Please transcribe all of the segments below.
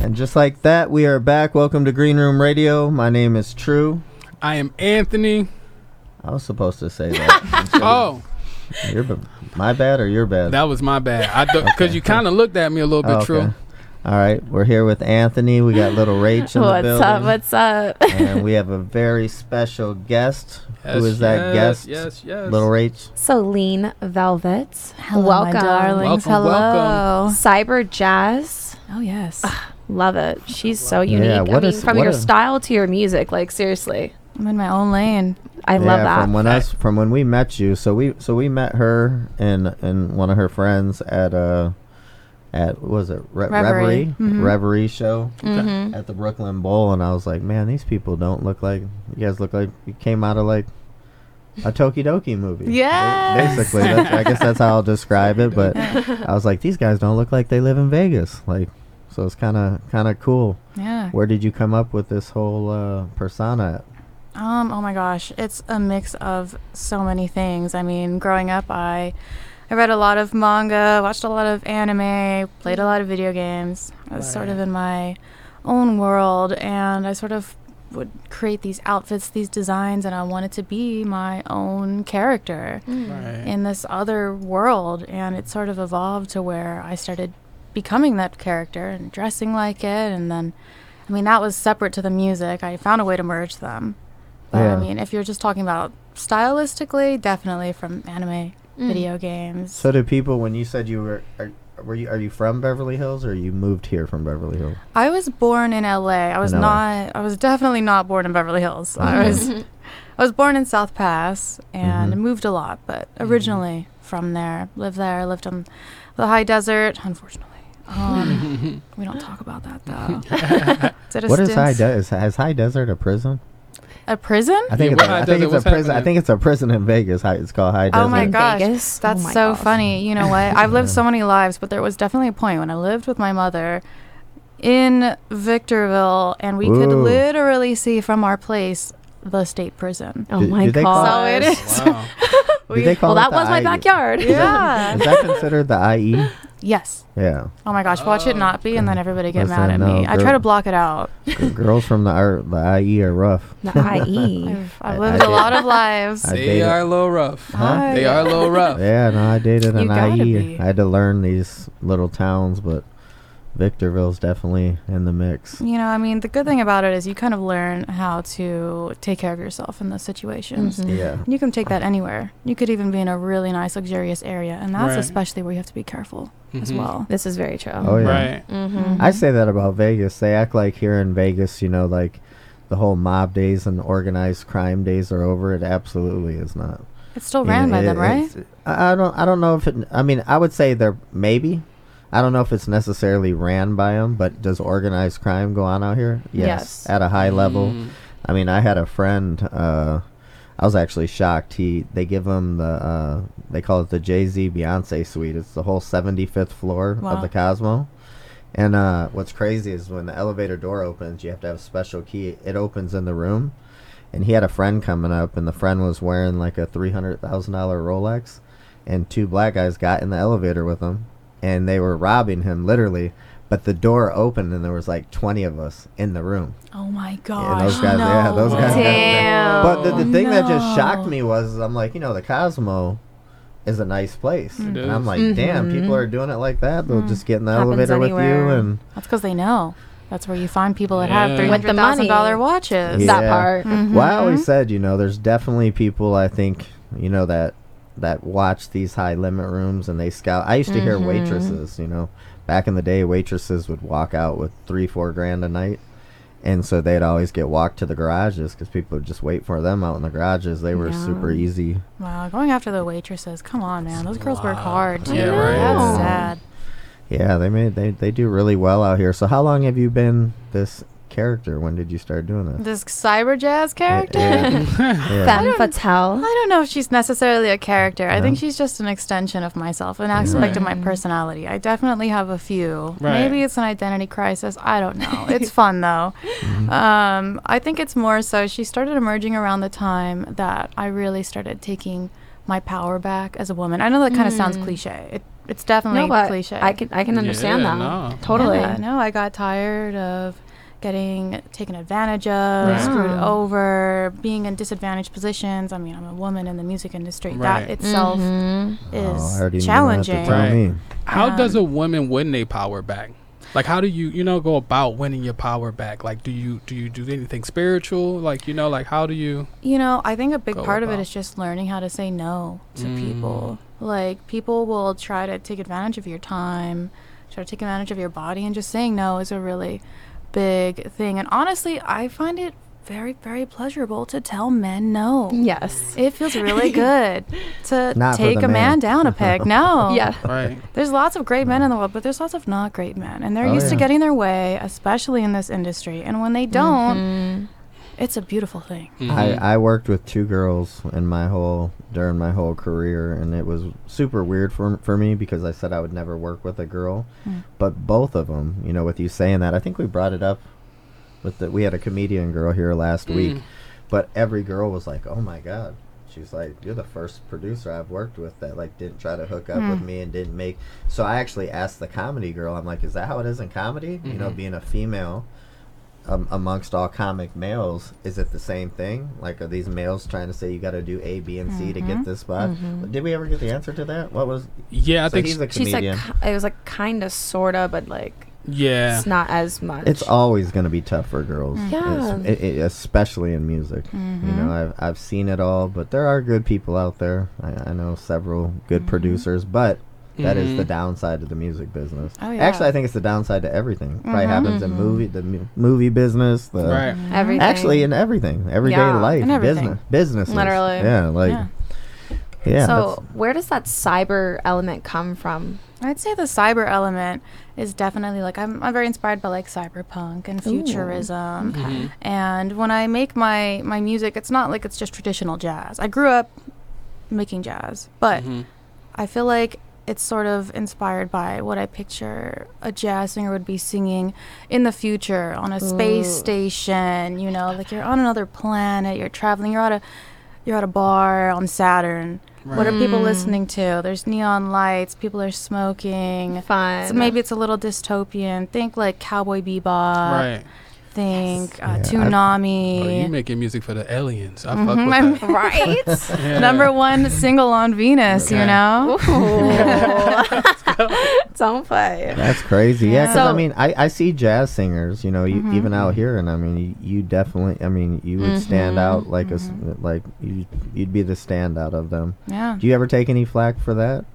And just like that, we are back. Welcome to Green Room Radio. My name is True. I am Anthony. I was supposed to say that. Oh. My bad or your bad? That was my bad. Because you kind of looked at me a little bit, True. All right. We're here with Anthony. We got little Rach in the building. What's up? And we have a very special guest. Who is that guest? Yes. Little Rach. Celine Velvet. Hello, welcome. my darlings. Welcome. Cyber Jazz. Oh, yes. Love it. She's so unique. Yeah, from your style to your music, like seriously. I'm in my own lane. I love that. From when we met you, so we met her and one of her friends at what was it Reverie Mm-hmm. Reverie show Mm-hmm. at the Brooklyn Bowl, and I was like, man, these people don't look like you guys. Look like you came out of like a Tokidoki movie. Yes. Basically, I guess that's how I'll describe it. But I was like, these guys don't look like they live in Vegas. Like, so it's kind of cool. Yeah. Where did you come up with this whole persona at? Oh my gosh, it's a mix of so many things. I mean, growing up, I read a lot of manga, watched a lot of anime, played a lot of video games. I was sort of in my own world, and I sort of would create these outfits, these designs, and I wanted to be my own character in this other world. And it sort of evolved to where I started becoming that character and dressing like it. And then, I mean, that was separate to the music. I found a way to merge them. But I mean, if you're just talking about stylistically, definitely from anime, video games. So do people, when you said you were you from Beverly Hills, or you moved here from Beverly Hills? I was born in LA. I was definitely not born in Beverly Hills. Okay. I was born in South Pass and moved a lot, but originally from there. Lived on the high desert, unfortunately. We don't talk about that though. What is high desert? Is high desert a prison? A prison? I think it's a prison. I think it's a prison in Vegas. It's called High Desert. Oh my gosh, Vegas? that's so funny. You know what? I've lived so many lives, but there was definitely a point when I lived with my mother in Victorville, and we could literally see from our place the state prison. Oh my god! So it is. Wow. That was my backyard. Yeah. Is that considered the IE? Yes. Yeah. Oh my gosh, watch it not be, and then everybody get mad at Listen, me. no, I try to block it out. Girls from the IE are rough. The IE. I've lived a lot of lives. They are a little rough. Huh? They are a little rough. Yeah, no, I dated an gotta IE. be. I had to learn these little towns, but Victorville's definitely in the mix. You know, I mean, the good thing about it is you kind of learn how to take care of yourself in those situations. Mm-hmm. Yeah. You can take that anywhere. You could even be in a really nice, luxurious area, and that's Right. especially where you have to be careful as well. This is very true. Oh yeah. Right. Mm-hmm. I say that about Vegas. They act like here in Vegas, you know, like the whole mob days and organized crime days are over. It absolutely is not. It's still ran by them, right? I don't know if it. I mean, I would say they're maybe. I don't know if it's necessarily ran by them, but does organized crime go on out here? Yes. At a high level. I mean, I had a friend. I was actually shocked. They give him they call it the Jay-Z Beyonce suite. It's the whole 75th floor of the Cosmo. And what's crazy is when the elevator door opens, you have to have a special key. It opens in the room. And he had a friend coming up, and the friend was wearing like a $300,000 Rolex. And two black guys got in the elevator with him, and they were robbing him, literally. But the door opened, and there was like 20 of us in the room. Oh my Yeah, gosh. those guys, no. those guys. Damn. But the thing that just No. shocked me was, I'm like, you know, the Cosmo is a nice place. It And I'm is. like, damn, people are doing it like that. They'll just get in the Happens elevator with you. anywhere. And That's because they know. That's where you find people that have Yeah. With the money. $300,000 watches. Yeah. That part. Well, I always said, you know, there's definitely people, I think, you know, that watch these high limit rooms and they scout. I used to hear waitresses, you know, back in the day, waitresses would walk out with $3-4 grand a night. And so they'd always get walked to the garages because people would just wait for them out in the garages. They were super easy. Wow, going after the waitresses. Come on, man. Those girls work hard, too. Yeah, right. That's sad. Yeah, they do really well out here. So how long have you been this character? When did you start doing this? This cyber jazz character? Yeah. Femme fatale. I don't know if she's necessarily a character. I think she's just an extension of myself, an aspect of my personality. I definitely have a few. Right. Maybe it's an identity crisis. I don't know. It's fun, though. I think it's more so she started emerging around the time that I really started taking my power back as a woman. I know that kind of sounds cliche. it's definitely cliche. I can understand that. No. Totally. Yeah, no, I got tired of getting taken advantage of, screwed over, being in disadvantaged positions. I mean, I'm a woman in the music industry. That itself is challenging. Right. How does a woman win their power back? Like, how do you go about winning your power back? Like, do you do anything spiritual? Like, like, how do you? I think a big part of it is just learning how to say no to people. Like, people will try to take advantage of your time, try to take advantage of your body, and just saying no is a really big thing. And honestly, I find it very, very pleasurable to tell men no. Yes. It feels really good to Not take a man down a peg. No. Yeah. Right. There's lots of great men in the world, but there's lots of not great men. And they're used to getting their way, especially in this industry. And when they don't, it's a beautiful thing. I worked with 2 girls during my whole career, and it was super weird for me because I said I would never work with a girl. But both of them, with you saying that, I think we brought it up we had a comedian girl here last week, but every girl was like, oh my God. She's like, you're the first producer I've worked with that like didn't try to hook up with me and didn't make. So I actually asked the comedy girl, I'm like, is that how it is in comedy? Being a female amongst all comic males, is it the same thing? Like, are these males trying to say you got to do A, B, and C to get this spot? Did we ever get the answer to that? What was? Yeah, I think he's a comedian. She's like, it was like kind of, sort of, but like. Yeah, it's not as much. It's always going to be tough for girls, especially in music. I've seen it all, but there are good people out there. I know several good producers, but that is the downside of the music business. Actually, I think it's the downside to everything. Probably happens in movie business, everything. Actually, in everything, everyday life, business, literally. Yeah. So where does that cyber element come from? I'd say the cyber element is definitely like I'm very inspired by like cyberpunk and futurism. And when I make my music, it's not like it's just traditional jazz. I grew up making jazz, but I feel like it's sort of inspired by what I picture a jazz singer would be singing in the future on a space station. Like you're on another planet, you're traveling, you're at a bar on Saturn. Right. What are people listening to? There's neon lights. People are smoking. Fun. So maybe it's a little dystopian. Think like Cowboy Bebop. Right. Think Toonami. You making music for the aliens. I fuck with that. Right? #1 single on Venus, It's on fire. That's crazy. Yeah, because I see jazz singers, even out here, and I mean, you definitely, you would stand out like you'd be the standout of them. Yeah. Do you ever take any flack for that?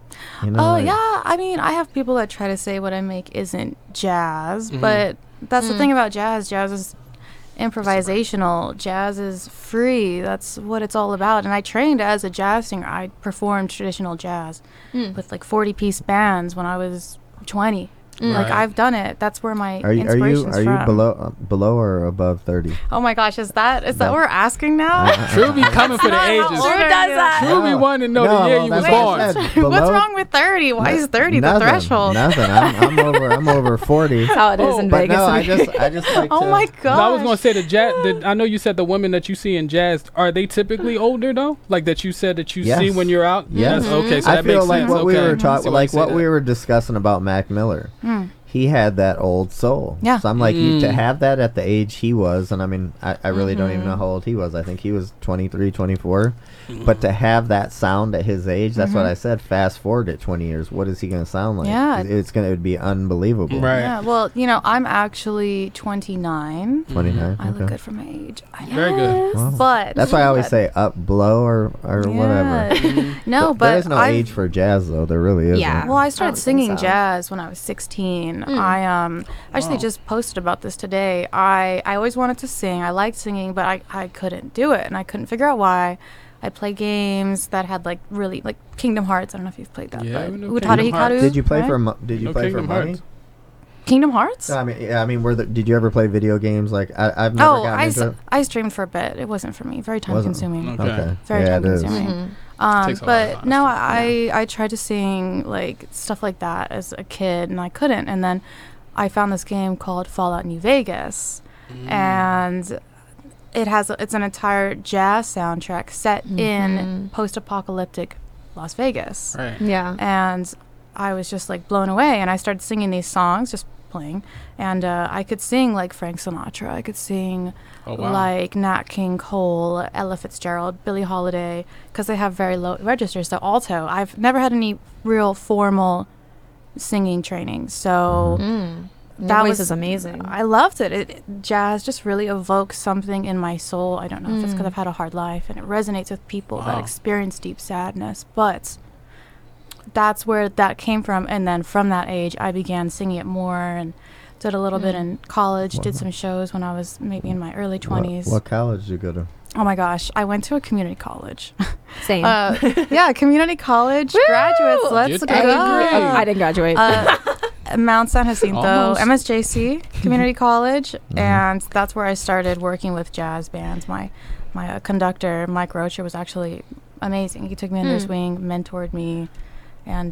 Yeah. I have people that try to say what I make isn't jazz, but that's the thing about jazz. Jazz is improvisational. Jazz is free. That's what it's all about. And I trained as a jazz singer. I performed traditional jazz with like 40-piece bands when I was 20. Like I've done it. That's where my inspiration's from. Are you below or above 30? Oh my gosh, is that what we're asking now? True be coming for the ages. Who does that? True be wanting to know the year you was born. What's wrong with 30? Why is 30 the threshold? Nothing. I'm over 40. That's how it is in Vegas. No, I just like oh my god. I was gonna say the jazz. I know you said the women that you see in jazz, are they typically older though? Like that you said that you see when you're out. Yes. Okay. So I that feel makes like sense. what we were talking, like what we were discussing about Mac Miller. He had that old soul. Yeah. So I'm like, to have that at the age he was, and I mean, I really don't even know how old he was. I think he was 23, 24. But to have that sound at his age, that's what I said. Fast forward it 20 years, what is he going to sound like? Yeah. It would be unbelievable. Right. Yeah. Well, I'm actually 29. 29. I look good for my age. Very good. Wow. But that's why I always say up, below, or whatever. No, but there's no age for jazz, though. There really isn't. Yeah. Well, I started singing jazz when I was 16. I actually just posted about this today. I always wanted to sing. I liked singing, but I couldn't do it, and I couldn't figure out why. I played games that had like really like Kingdom Hearts. I don't know if you've played that. Yeah, but Utada Hikaru. Did you play for money? Kingdom Hearts? I mean, did you ever play video games? Like I've never gotten into it. I streamed for a bit. It wasn't for me. Very time consuming. Okay. Very time consuming. Takes a lot of but no, I tried to sing like stuff like that as a kid, and I couldn't. And then I found this game called Fallout New Vegas, and it's an entire jazz soundtrack set in post-apocalyptic Las Vegas. Right. Yeah. And I was just like blown away, and I started singing these songs, just playing, and I could sing like Frank Sinatra, I could sing like Nat King Cole, Ella Fitzgerald, Billie Holiday, because they have very low registers. So alto, I've never had any real formal singing training, so that voice is amazing. I loved it. Jazz just really evokes something in my soul. I don't know if it's because I've had a hard life, and it resonates with people that experience deep sadness, but that's where that came from. And then from that age, I began singing it more and did a little bit in college, did some shows when I was maybe in my early 20s. What college did you go to? Oh my gosh, I went to a community college. Same. Yeah, community college graduates. Let's go. I didn't graduate. Mount San Jacinto, Almost. MSJC Community College, and that's where I started working with jazz bands. My conductor, Mike Rocher, was actually amazing. He took me under his wing, mentored me, and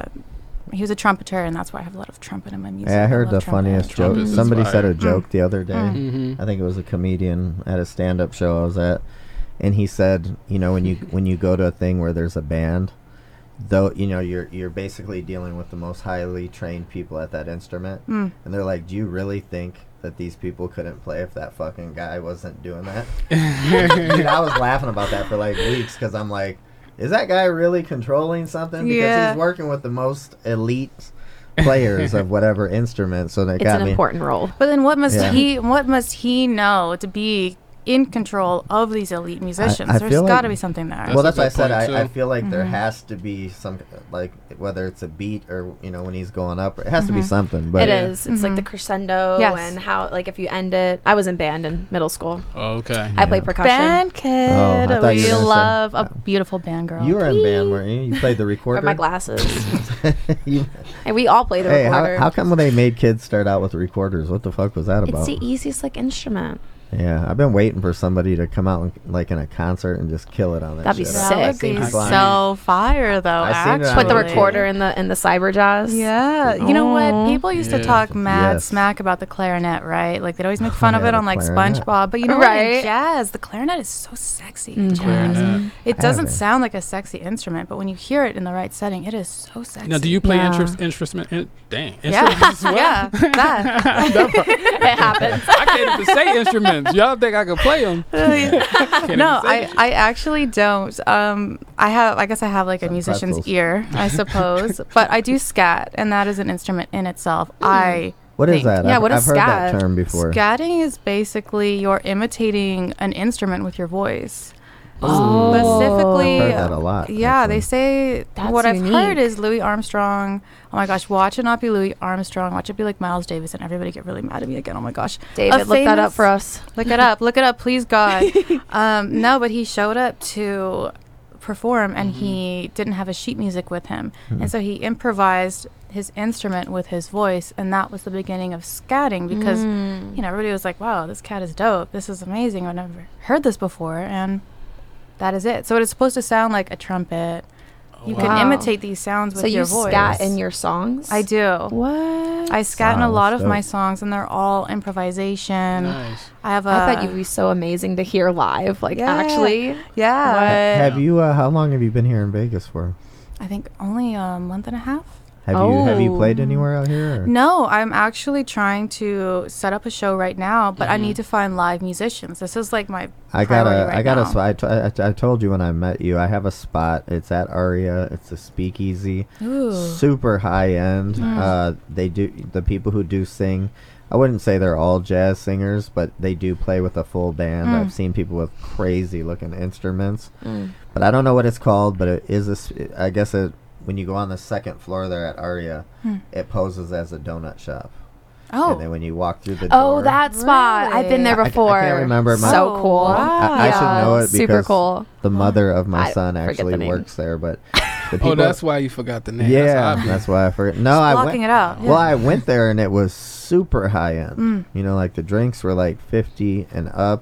he was a trumpeter, and that's why I have a lot of trumpet in my music. Yeah, I heard the love trumpet. funniest joke. Trumpet is Somebody fire. said a joke the other day. Mm-hmm. I think it was a comedian at a stand-up show I was at, and he said, you know, when you go to a thing where there's a band, though, you know, you're basically dealing with the most highly trained people at that instrument, and they're like, do you really think that these people couldn't play if that fucking guy wasn't doing that? Dude, I was laughing about that for like weeks, because I'm like, is that guy really controlling something? Because he's working with the most elite players of whatever instrument, so they it's got an me. important role. But then what must he know to be in control of these elite musicians? I There's feel got like- to be something there. That's Well, a that's why I good said point, I too. feel like there has to be some, like, whether it's a beat or, you know, when he's going up, it has to be something. But It is. It's like the crescendo Yes. and how, like, if you end it. I was in band in middle school. Okay. I played percussion. Band kid. Oh, I thought you We were gonna say- love a beautiful band girl. you were in band, weren't you? You played the recorder. Or my glasses. You- And we all play the hey, recorder. how come when they made kids start out with recorders? What the fuck was that about? It's the easiest, like, instrument. Yeah, I've been waiting for somebody to come out like in a concert and just kill it on that. That'd be shit. sick. That would Sick. be People on- so fire, though. I seen it on Put the Totally. recorder in the cyber jazz. Yeah, you know what? People used to Yeah. talk mad Yes. smack about the clarinet, right? Like they'd always make fun of Yeah, it the on like clarinet. SpongeBob. But you know what? In Right. jazz, the clarinet is so sexy. In jazz. Clarinet. It doesn't Have it. sound like a sexy instrument, but when you hear it in the right setting, it is so sexy. Now, do you play Yeah. instrument? Dang. Yeah, Instruments as well? yeah, that. It happens. I can't even say instruments. Y'all think I could play them? No, I actually don't. I guess I have like a Some musician's pretzels. ear, I suppose. But I do scat, and that is an instrument in itself. I What is think. that? Yeah, I've, what is I've heard that scat? term before. Scatting is basically you're imitating an instrument with your voice. Oh. Specifically, I've heard that a lot. yeah, actually. they say That's what I've heard unique. is Louis Armstrong. Oh my gosh, watch it not be Louis Armstrong. Watch it be like Miles Davis, and everybody get really mad at me again. Oh my gosh, David, A look that up famous- for us. Look it up. Look it up, please, God. No, but he showed up to perform, and he didn't have his sheet music with him, and so he improvised his instrument with his voice, and that was the beginning of scatting because you know everybody was like, "Wow, this cat is dope. This is amazing. I've never heard this before," and that is it. So it is supposed to sound like a trumpet. You Wow. can imitate these sounds with So your you voice. scat in your songs? I do. What? I scat in Wow, a lot that's of my dope. songs, and they're all improvisation. Nice. I have a. I bet you'd be so amazing to hear live. Like, Yeah. actually. Yeah. Have you? How long have you been here in Vegas for? I think only a month and a half. Have you Oh. played anywhere out here? Or? No, I'm actually trying to set up a show right now, but I need to find live musicians. This is like my priority right now. I told you when I met you, I have a spot. It's at Aria. It's a speakeasy. Ooh. Super high end. They do, the people who do sing, I wouldn't say they're all jazz singers, but they do play with a full band. I've seen people with crazy looking instruments, but I don't know what it's called, but it is I guess when you go on the second floor there at Aria, it poses as a donut shop. Oh. And then when you walk through the door, Oh, that spot. I've been there I before. can't remember my- So cool. wow. I should know it Super because cool. the mother of my I son forget actually the name. works there, but the people, Oh, that's why you forgot the name. yeah, That's obvious. that's why I forgot. No, I blocking went. it out. Yeah. Well, I went there and it was super high end. You know, like the drinks were like 50 and up.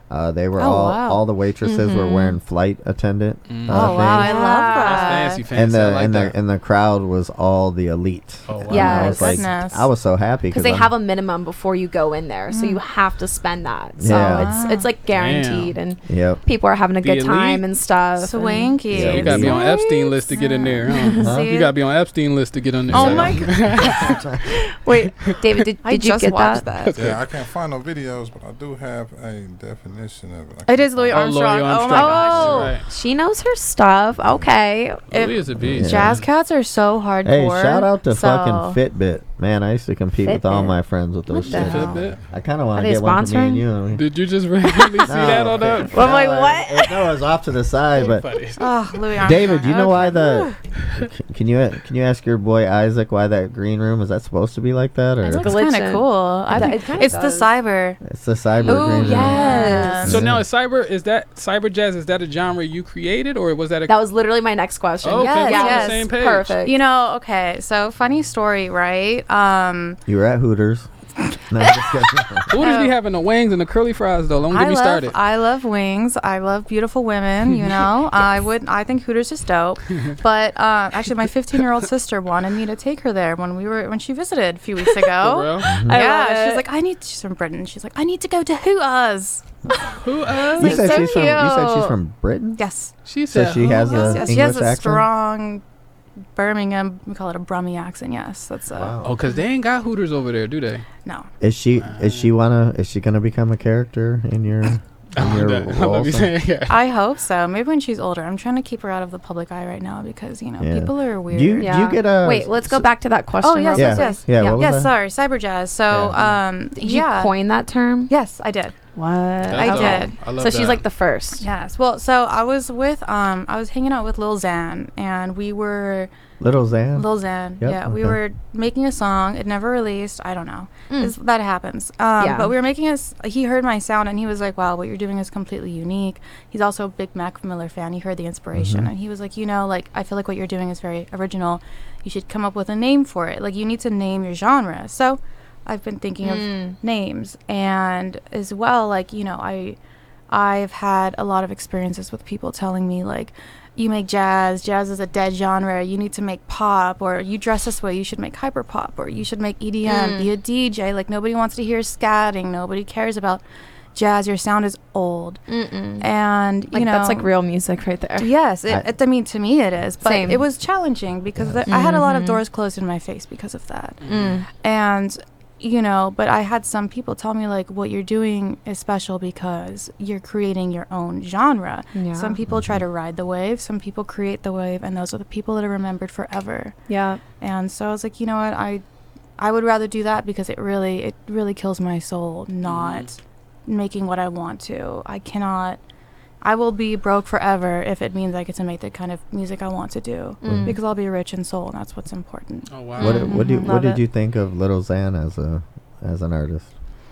They were Oh, wow. all the waitresses were wearing flight attendant. Mm. Oh wow, I things. love That's that. fancy, And fancy. I the like that. and the crowd was all the elite. Oh, wow. Yeah, I was like, goodness. I was so happy because they have a minimum before you go in there, so you have to spend that. So Yeah. it's like guaranteed, and Yep. people are having a The good elite? time and stuff. and- Swanky. Yeah, You gotta be on Epstein list to get in there. Huh? See? You gotta be on Epstein list to get in there. Oh So- my God. Wait, David, did I you just get watched that? that. Yeah, I can't find no videos, but I do have a definition of it. It is Louis Oh, Louis Armstrong. Oh my Armstrong. gosh. Oh, Right. she knows her stuff. Okay. Louis is a beast. Jazz cats are so hardcore. Hey, shout out to so- fucking Fitbit. Man, I used to compete with all Fitbit. my friends with those What the shit. hell? Fitbit? I kind of want Are to they get one for me and sponsoring? you. Did you just randomly see that on that? Well, I'm like, No, what? No, it was off to the side, but Funny. Oh, Louis Armstrong. David, you know why Okay. the? Can you ask your boy Isaac why that green room is that supposed to be like that, It or looks kind of Glitching. cool. I It think kinda it's the does. cyber. it's the cyber Oh, green room? yes. So now is cyber jazz, is that a genre you created or was that a That was literally my next question. Okay, Yes, we're on yes. the same page. Perfect. You know, okay. So funny story, right? You were at Hooters. No, I'm just kidding. Who does he having the wings and the curly fries though? Don't get me started. I love wings. I love beautiful women. You know, I think Hooters is dope. But actually, my 15-year-old sister wanted me to take her there when she visited a few weeks For ago. real? I Yeah, love she's it. like, she's from Britain. She's like, I need to go to Hooters. Who You Like, said so she's from. You said she's cute. from Britain. Yes, She So said she who? has a yes, she has English a accent? strong Birmingham. We call it a Brummie accent. Yes, that's Wow. Oh, cause they ain't got Hooters over there, do they? no. Is she gonna become a character in your I role? love you saying yeah. I hope so. Maybe when she's older. I'm trying to keep her out of the public eye right now because Yeah. people are weird. Do you get a? Wait, let's go back to that question. Oh yes, real yes, quick. yes. Yeah, what was yes. that? Sorry, cyber jazz. So, Did you yeah. coin that term? Yes, I did. What? I dope. did. I love So she's that. like the first. Yes. Well, so I was hanging out with Lil Xan, and we were Little Xan. Lil Xan. Yep, Yeah, we okay. were making a song. It never released. I don't know. That happens. Yeah. But we were making he heard my sound, and he was like, "Wow, what you're doing is completely unique." He's also a big Mac Miller fan. He heard the inspiration, and he was like, like I feel like what you're doing is very original. You should come up with a name for it. Like you need to name your genre. So I've been thinking of names, and as well, like I've had a lot of experiences with people telling me like, you make jazz is a dead genre, you need to make pop, or you dress this way, you should make hyper pop, or you should make EDM, be a DJ. Like nobody wants to hear scatting, nobody cares about jazz, your sound is old. And Like that's like real music right there. yes, I mean to me it is, but Same. it was challenging because I had a lot of doors closed in my face because of that. And but I had some people tell me like, what you're doing is special because you're creating your own genre. Yeah. Some people try to ride the wave, some people create the wave, and those are the people that are remembered forever. Yeah. And so I was like, you know what, I would rather do that because it really kills my soul not making what I want to. I will be broke forever if it means I get to make the kind of music I want to do because I'll be rich in soul, and that's what's important. Oh wow. What Love did it. you think of Little Xan as an artist?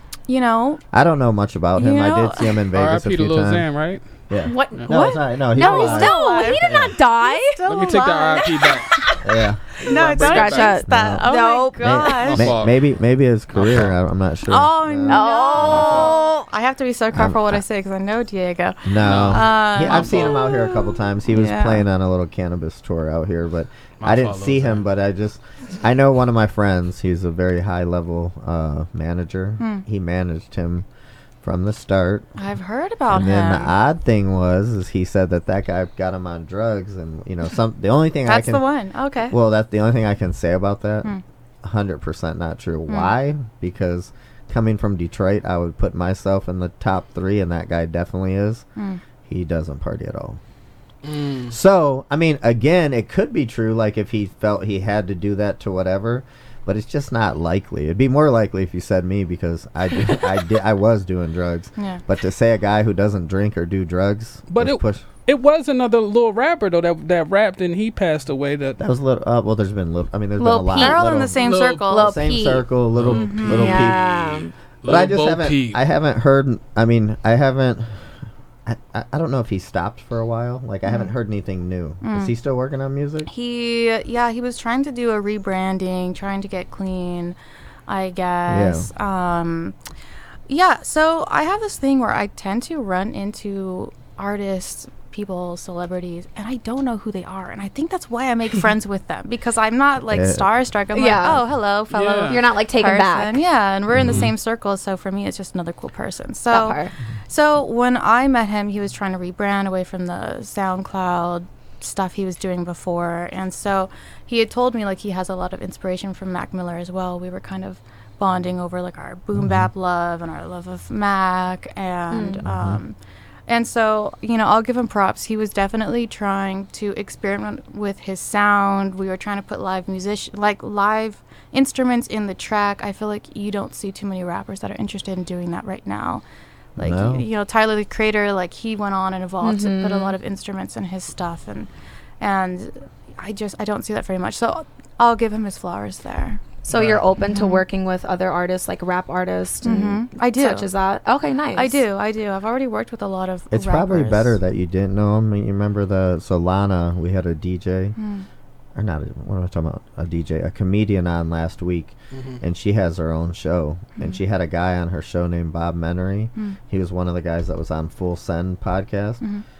I don't know much about him. I You did see him in Vegas a R.I.P. to few Lil times. Xan, right? Yeah. What? Yeah. No, What? it's not. No, he's No, alive. no, he did not die. Let me take that RIP back. Yeah. No, Bring it Scratch back. that. that. Oh Nope. my gosh. My fault. Maybe his career. I'm not sure. Oh, Yeah. no. Oh. I have to be so careful what I say because I know Diego. No. I've seen him out here a couple times. He was Yeah. playing on a little cannabis tour out here, but My I didn't fault, see Lil him. Xan. But I know one of my friends. He's a very high level manager. He managed him from the start. I've heard about And him. then the odd thing is he said that guy got him on drugs, and the only thing I That's can the one. Okay. well, that's the only thing I can say about that. 100% not true. Why? Because coming from Detroit, I would put myself in the top 3, and that guy definitely is. He doesn't party at all. So, I mean, again, it could be true, like if he felt he had to do that to whatever, but it's just not likely. It'd be more likely if you said me, because I was doing drugs. Yeah. But to say a guy who doesn't drink or do drugs, But it was another little rapper though that rapped and he passed away. That that was little. Well, there's been there's Lil been a lot. Peep. They're all in little- the same Lil- circle. Lil same Peep. circle, little Yeah. Peep. But I just Lil Bo haven't. Peep. I haven't heard. I mean, I haven't. I don't know if he stopped for a while. Like I haven't heard anything new. Is he still working on music? He was trying to do a rebranding, trying to get clean, I guess. Yeah, so I have this thing where I tend to run into artists, people, celebrities, and I don't know who they are. And I think that's why I make friends with them, because I'm not like starstruck. I'm like, oh, hello, fellow. Yeah. You're not like taken back. Yeah, and we're in the same circle. So for me, it's just another cool person. That So, part. so when I met him, he was trying to rebrand away from the SoundCloud stuff he was doing before. And so he had told me like he has a lot of inspiration from Mac Miller as well. We were kind of bonding over like our boom bap love and our love of Mac, and so, you know, I'll give him props. He was definitely trying to experiment with his sound. We were trying to put live instruments in the track. I feel like you don't see too many rappers that are interested in doing that right now. Like, No. you know, Tyler the Creator, like he went on and evolved to put a lot of instruments in his stuff, and I don't see that very much. So I'll give him his flowers there. So you're open to working with other artists, like rap artists, and I do. such as that. Okay, nice. I do. I've already worked with a lot of It's rappers. probably better that you didn't know him. You remember Solana? We had a DJ, or not? What am I talking about? A DJ, a comedian on last week, and she has her own show, and she had a guy on her show named Bob Menery. He was one of the guys that was on Full Send podcast.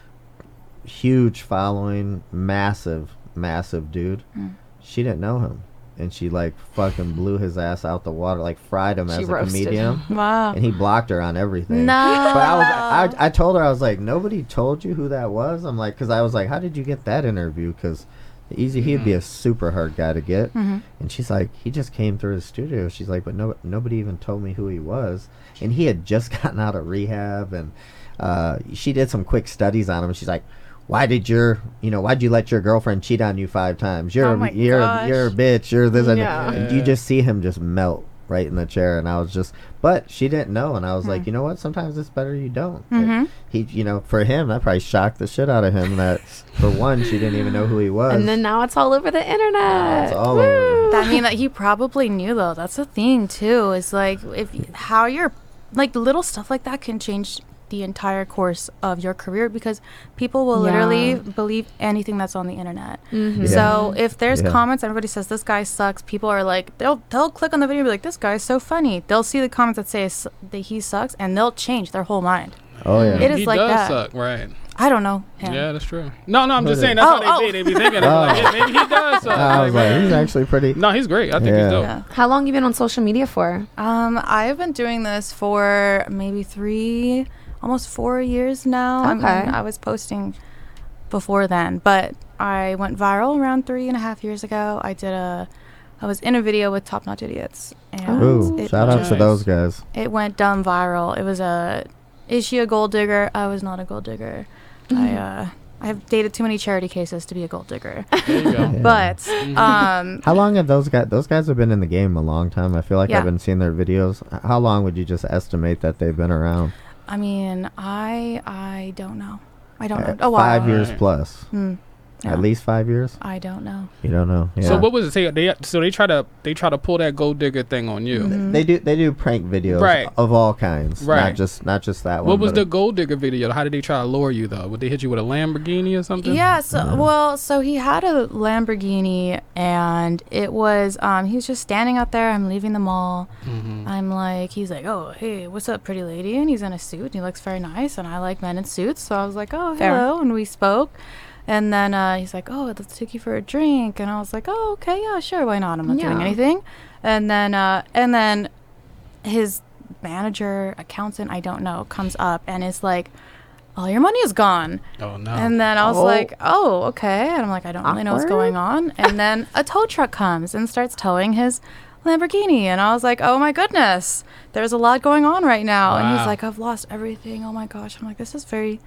Huge following, massive dude. She didn't know him. And she like fucking blew his ass out the water, like fried him She as a roasted comedian. Wow. And he blocked her on everything. No. But I told her, I was like, nobody told you who that was. I'm like, because I was like, how did you get that interview? Because he'd be a super hard guy to get. And she's like, he just came through the studio. She's like, but nobody even told me who he was. And he had just gotten out of rehab, and she did some quick studies on him. She's like, why'd you let your girlfriend cheat on you 5 times? You're a bitch. You're this and you just see him just melt right in the chair. And I was just, but she didn't know. And I was like, you know what? Sometimes it's better you don't. And he, for him, that probably shocked the shit out of him that for one, she didn't even know who he was. And then now it's all over the internet. It's all over. I mean, that he probably knew though. That's the thing too. Is like how you're like little stuff like that can change the entire course of your career, because people will literally believe anything that's on the internet. So if there's comments, everybody says this guy sucks, people are like, they'll click on the video and be like, this guy's so funny. They'll see the comments that say that he sucks, and they'll change their whole mind. Oh yeah. It is he like does that. suck, right? I don't know him. Yeah, that's true. No, I'm just saying that's how they be thinking. Like, yeah, maybe he does suck. I was like, he's actually pretty. No, he's great. I think he's dope. Yeah. How long you been on social media for? I've been doing this for maybe almost 4 years now. Okay. I mean, I was posting before then, but I went viral around 3.5 years ago. I was in a video with Top Notch Idiots, and Ooh, shout out to those guys. it went dumb viral. It was is she a gold digger? I was not a gold digger. I have dated too many charity cases to be a gold digger. There you go. But How long have those guys have been in the game? A long time. I feel like Yeah. I've been seeing their videos. How long would you just estimate that they've been around? I mean, I don't know. I don't know. A while. 5 years plus. Yeah. At least 5 years. I don't know. You don't know. Yeah. So what was it? They try to pull that gold digger thing on you. They do prank videos Right. of all kinds. Right. Not just that one. What was but the gold digger video? How did they try to lure you though? Would they hit you with a Lamborghini or something? Yeah, so he had a Lamborghini, and it was he was just standing out there. I'm leaving the mall. He's like, oh, hey, what's up, pretty lady? And he's in a suit, and he looks very nice, and I like men in suits, so I was like, oh, Fair. hello, and we spoke. And then he's like, oh, let's take you for a drink. And I was like, oh, okay, yeah, sure, why not? I'm not doing Yeah. anything. And then his manager, accountant, I don't know, comes up and is like, all your money is gone. Oh no. And then I was like, oh, okay. And I'm like, I don't really know what's Awkward. going on. And then a tow truck comes and starts towing his Lamborghini. And I was like, oh my goodness, there's a lot going on right now. And he's Wow. like, I've lost everything. Oh my gosh. I'm like, this is very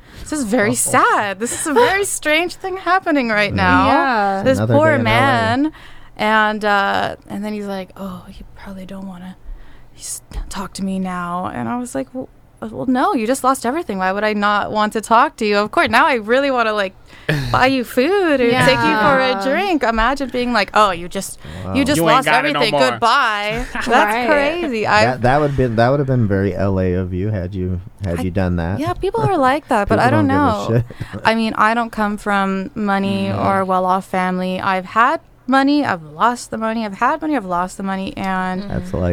sad. This is a very strange thing happening right now. Yeah. This Another poor day in LA. man. And then he's like, oh, you probably don't want to talk to me now. And I was like, well, no, you just lost everything. Why would I not want to talk to you? Of course, now I really want to like buy you food or take you for a drink. Imagine being like, oh, you just You ain't lost got it no everything. more. Goodbye. That's Right. crazy. that would have been very LA of you had you done that. Yeah, people are like that, but I People don't don't give a know. I mean, I don't come from money or well-off family. I've had money, I've lost the money. I've had money, I've lost the money, and That's life.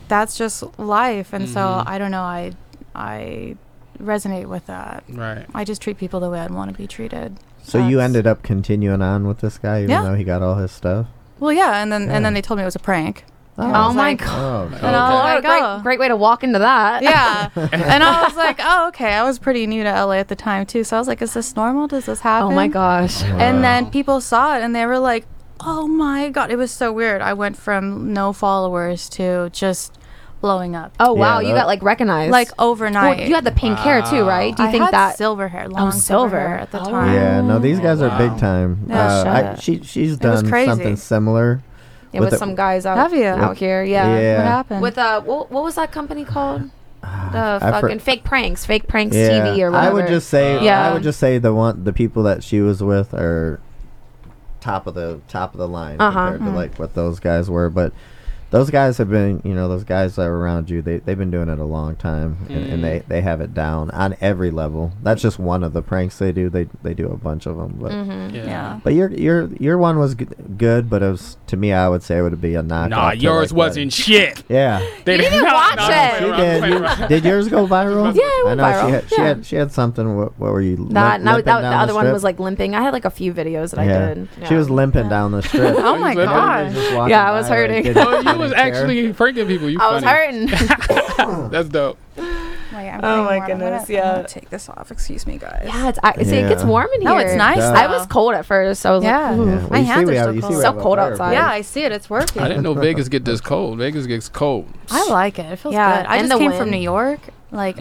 that's just life. And so Mhm. I don't know, I resonate with that. Right. I just treat people the way I'd want to be treated. So you That's- ended up continuing on with this guy even Yeah. though he got all his stuff? Well, yeah, and then Yeah. they told me it was a prank. Oh was my like- god. Oh, And I was like, oh. Great way to walk into that. Yeah. And I was like, oh, okay. I was pretty new to LA at the time, too. So I was like, is this normal? Does this happen? Oh my gosh. And then people saw it and they were like, oh my God. It was so weird. I went from no followers to just blowing up. Oh wow, Yeah, you that- got like recognized. Like overnight. Well, you had the pink hair too, right? Do you I think had that? silver hair, long silver. hair at the Oh. time. Yeah, no, these guys are wow. big time. Yeah, She's was done crazy. something similar. Yeah, with with the- some guys out. Have you? out here? Yeah. Yeah. What happened? With what was that company called? The I fucking fake pranks TV or whatever. I would just say, Yeah. I would just say the people that she was with are top of the line compared to like what those guys were. But those guys have been, those guys that are around you, they've been doing it a long time, and they have it down on every level. That's just one of the pranks they do. They do a bunch of them, but Yeah. but your one was good, but it was, to me, I would say it would be a knockoff. Nah, to, yours like, wasn't shit. Yeah. They You didn't watch it. She did. Did yours go viral? Yeah, it went I know viral. She Yeah. had something. What were you? That, no, limping that, the down other one strip? was like limping. I had like a few videos that I Yeah. did. She was limping down the strip. Oh my Limping? gosh. Just walking Yeah, I was by, like, hurting. didn't- Oh, you didn't was care. actually pranking people. You I was funny. hurting. That's dope. Wait, I'm Oh getting my warm. goodness, I'm yeah. gonna take this off. Excuse me, guys. Yeah, see, it gets Yeah. warm in here. No, it's nice. Yeah. I though. was cold at first. So I was Yeah. like, ooh. Yeah. My Well, you see hands we are have- still you see cold. we So have a cold fire outside. pit. Yeah, I see it. It's working. I didn't know Vegas get this cold. Vegas gets cold. I like it. It feels Yeah, good. I and just the came from wind. New York. Like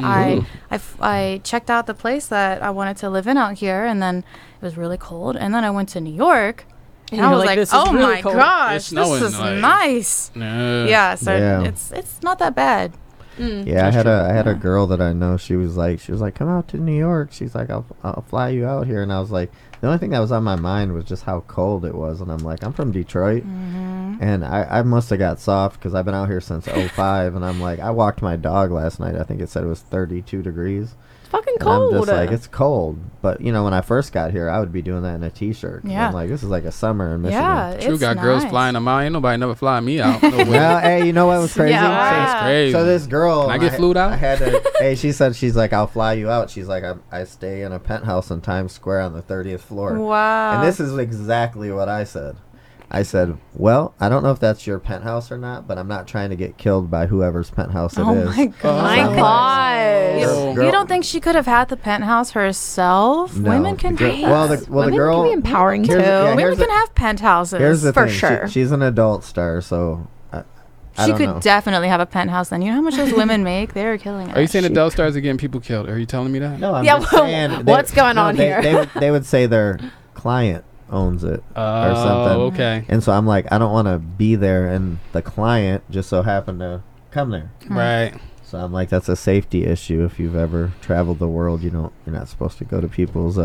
I checked out the place that I wanted to live in out here, and then it was really cold. And then I went to New York, and I you're was like, like, "This is oh really my cold." gosh, It's this snowing, is like- nice. Nah. Yeah, so Yeah. it's not that bad. Yeah, I had a girl that I know. She was like, come out to New York. She's like, I'll fly you out here. And I was like, the only thing that was on my mind was just how cold it was. And I'm like, I'm from Detroit, and I must have got soft because I've been out here since '05. And I'm like, I walked my dog last night. I think it said it was 32 degrees. It's fucking And cold. I'm just like, it's cold. But when I first got here, I would be doing that in a t-shirt. 'Cause Yeah. I'm like, this is like a summer in Michigan. Yeah, True, it's got girls nice. flying them out. Ain't nobody never fly me out. No way. Well, hey, you know what was crazy? Yeah. That's crazy. So this girl, Can I get flued out? I had to. Hey, she said she's like, I'll fly you out. She's like, I stay in a penthouse in Times Square on the 30th floor. Wow. And this is exactly what I said. I said, well, I don't know if that's your penthouse or not, but I'm not trying to get killed by whoever's penthouse it Oh is. my god. my So- gosh. Girl. Girl- You don't think she could have had the penthouse herself? No, Women can the do girl- well, that. the Women girl can be empowering too. here's- yeah, Women here's can the- have penthouses. Here's the For thing. sure. She's an adult star, so I She don't could know. definitely have a penthouse then. You know how much those women make? They're killing it. Are you saying adult stars are getting people killed? Are you telling me that? No, I'm Yeah, just well, saying. what's going on here? They would say their client owns it or something. Oh, okay. And so I'm like, I don't want to be there, and the client just so happened to come there. Right. So I'm like, that's a safety issue. If you've ever traveled the world, you're not supposed to go to people's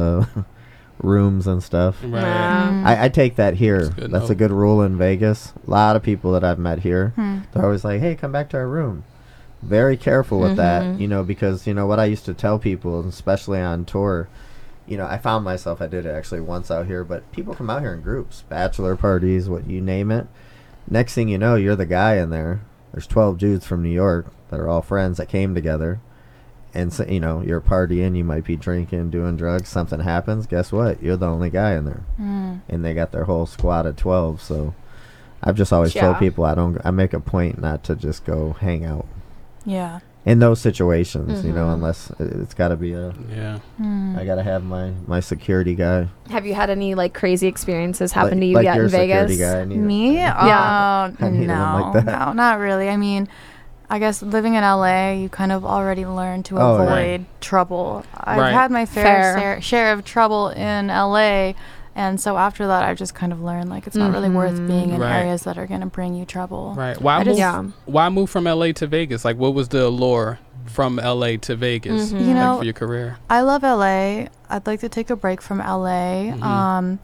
rooms and stuff. Right. Wow. I take that here. That's good That's a note. good rule in Vegas. A lot of people that I've met here, Hmm. they're always like, hey, come back to our room. Very careful with that, because what I used to tell people, and especially on tour, I found myself, I did it actually once out here, but people come out here in groups, bachelor parties, what you name it. Next thing you know, you're the guy in there. There's 12 dudes from New York that are all friends that came together. And so, you're partying, you might be drinking, doing drugs, something happens, guess what? You're the only guy in there. And they got their whole squad of 12, so I've just always told Yeah. people I make a point not to just go hang out Yeah. in those situations, unless it's got to be Yeah. I got to have my security guy. Have you had any like crazy experiences happen to you like yet your in Vegas? security guy. I need Me? Yeah. Oh, I need one no. like that. No, not really. I mean, I guess living in LA, you kind of already learn to Oh, avoid right. trouble. I've Right. had my Fair. share of trouble in LA. And so after that, I've just kind of learned like it's not really worth being in Right. areas that are going to bring you trouble. Right. Why I move? just- Why move from LA to Vegas? Like, what was the allure from LA to Vegas? You know, like for your career. I love LA. I'd like to take a break from LA. Mhm.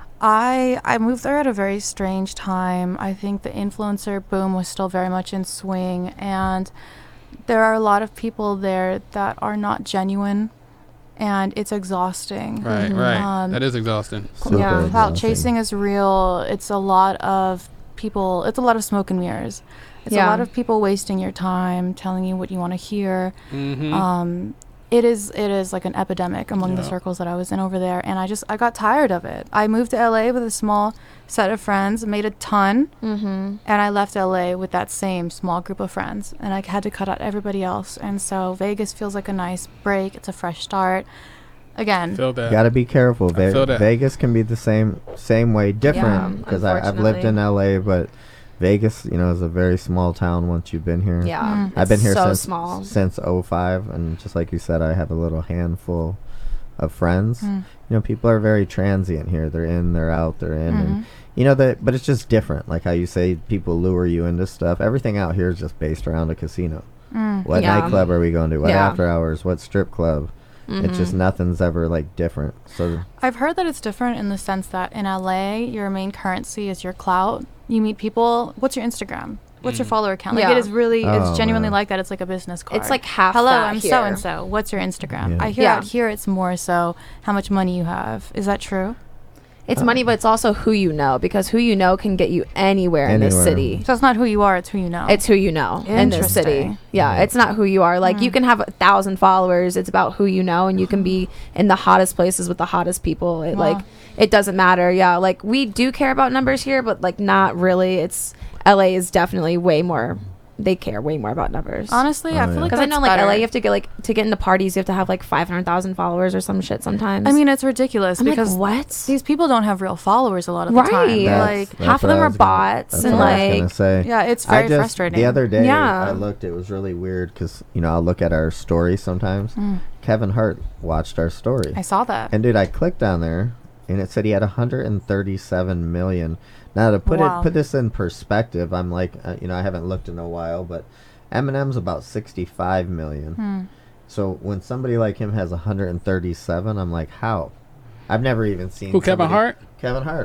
I moved there at a very strange time. I think the influencer boom was still very much in swing, and there are a lot of people there that are not genuine, and it's exhausting. Right. Right. That is exhausting. Super Yeah. Clout exhausting. chasing is real. It's a lot of people. It's a lot of smoke and mirrors. It's a lot of people wasting your time, telling you what you want to hear. It is like an epidemic among the circles that I was in over there, and I got tired of it. I moved to LA with a small set of friends, made a ton, and I left LA with that same small group of friends, and I had to cut out everybody else. And so Vegas feels like a nice break. It's a fresh start. Again, Feel that. You got to be careful. feel that. Vegas can be the same way, different, because I've lived in LA, but Vegas, is a very small town once you've been here. Yeah. I've been here so since small. since '05, and just like you said, I have a little handful of friends. People are very transient here. They're in, they're out, they're in, and but it's just different. Like how you say people lure you into stuff. Everything out here is just based around a casino. What nightclub are we going to? What after hours? What strip club? It's just nothing's ever like different. So I've heard that it's different in the sense that in LA, your main currency is your clout. You meet people. What's your Instagram? What's your follower count? Like Yeah. it is really, Oh, it's genuinely man. like that. It's like a business card. It's like half Hello, that I'm here. so and so. What's your Instagram? Yeah. I hear Yeah. out here it's more so how much money you have. Is that true? It's money, but it's also who you know, because who you know can get you anywhere in this Anywhere. city. So it's not who you are, it's who you know. It's who you know in this city. Interesting. Yeah, it's not who you are. Like you can have 1,000 followers. It's about who you know, and you can be in the hottest places with the hottest people. It doesn't matter. Yeah, like we do care about numbers here, but like not really. It's LA is definitely way more. They care way more about numbers. Honestly, I feel like Because I that's know, like better. LA, you have to get to get into parties, you have to have like 500,000 followers or some shit sometimes. I mean, it's ridiculous I'm because like, what? these people don't have real followers a lot of the time. Right. Like, half of them are bots, That's and what I was like, gonna say. yeah, it's very The frustrating. other day, Yeah. I looked. It was really weird because I'll look at our story sometimes. Kevin Hart watched our story, I saw that. and dude, I clicked on there, and it said he had 137 million. Now to put this in perspective, I'm like, I haven't looked in a while, but Eminem's about 65 million. So when somebody like him has 137, I'm like, how? I've never even seen Who, Kevin Hart? Kevin Hart,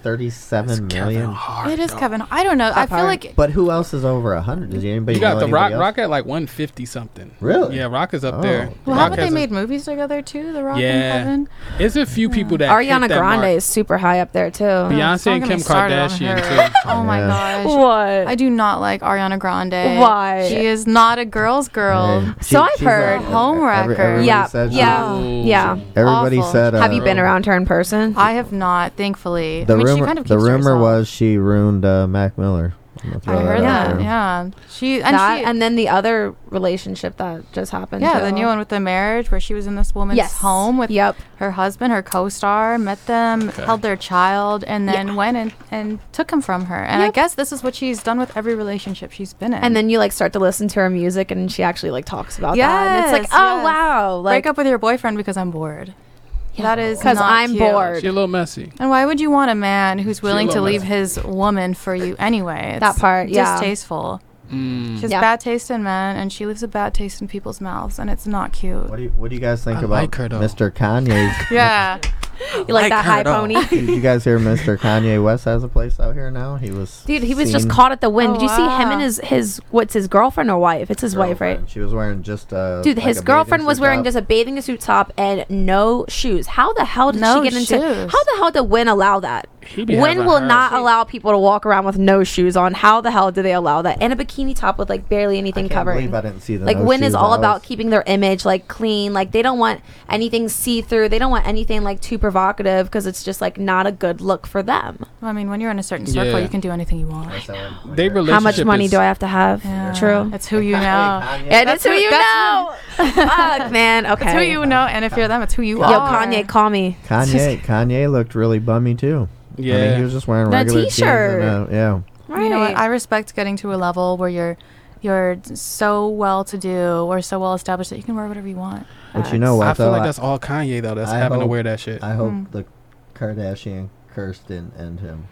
137 million. It is Kevin. I don't know. I feel like But who else is over 100? Does anybody You got know the Rock. anybody else? Rock at like 150 something. Really? Yeah, Rock is up Oh. there. well, Rock haven't they has a- made movies together too? The Rock Yeah. and Kevin. There's a few people that Ariana hit that Grande mark. is super high up there too. Beyonce Don't and get me Kim started on Kardashian her. too. Oh my Yeah. gosh. What? I do not like Ariana Grande. Why? She is not a girl's girl. Hey, So I've she's heard. Homewrecker. everybody Yeah, said she- yeah, Ooh. yeah. Everybody Awful. said. Have you been around her in person? I have not, thankfully. The I mean, she rumor. kind of The keeps to rumor herself. was she ruined Mac Miller. I'm gonna throw I heard out that. there. Yeah. She And then the other relationship that just happened. yeah, too. the new one with the marriage where she was in this woman's Yes. home with Yep. her husband, her co-star, met them, held their child, and then went and took him from her. And I Yep. guess this is what she's done with every relationship she's been in. And then you like start to listen to her music, and she actually like talks about that. And it's like, Yes, oh yes. wow, like break up with your boyfriend because I'm bored. That is because not I'm cute. bored. She a little messy. And why would you want a man who's willing to little leave messy. his woman for you anyway? It's That part, yeah. distasteful. She has Yeah. bad taste in men, and she leaves a bad taste in people's mouths, and it's not cute. What do you guys think I about like her, though. Mr. Kanye's? Yeah. You like like that her, high though. pony? Did you guys hear Mr. Kanye West has a place out here now? He was Dude, he was just seen- caught at the wind. Oh, Did you see him wow. and his what's his girlfriend or wife? It's his wife, right? girlfriend. She was wearing just Dude, like his a girlfriend bathing was suit wearing top. just a bathing suit top and no shoes. How the hell did No she get into? shoes. How the hell did Win allow that? He be Win having will her- not allow people to walk around with no shoes on. How the hell do they allow that? And a bikini top with like barely anything I can't covering. believe I didn't see the Like no Win is shoes. all I about was- keeping their image like clean. Like they don't want anything see through. They don't want anything like too provocative because it's just like not a good look for them. Well, I mean, when you're in a certain circle, Yeah. you can do anything you want. They How much relationship money is- do I have to have? Yeah. True. It's who you know. And it's who you know. that's Fuck, man. Okay. It's who you know, and if you're them, it's who you Yo, are. Kanye, call me. Kanye looked really bummy too. I mean, Yeah. he was just wearing The regular jeans t-shirt. and, yeah. You know what? I respect getting to a level where you're so well to do or so well established that you can wear whatever you want. But you know what? I feel though? like that's all Kanye though. That's I having to hope- wear that shit. I hope the Kardashian curse didn't end him.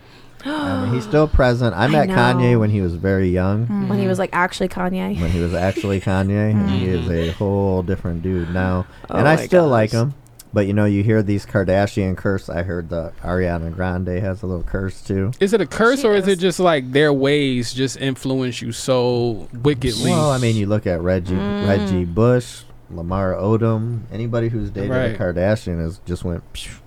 I mean, he's still present. I met know. Kanye when he was very young, when he was like actually Kanye. when he was actually Kanye. And he is a whole different dude now. Oh and I my still gosh. like him. But you hear these Kardashian curse. I heard the Ariana Grande has a little curse too. Is it a curse She or is is. it just like their ways just influence you so wickedly? Well, I mean, you look at Reggie Bush, Lamar Odom. Anybody who's dated Right. a Kardashian has just went. Phew.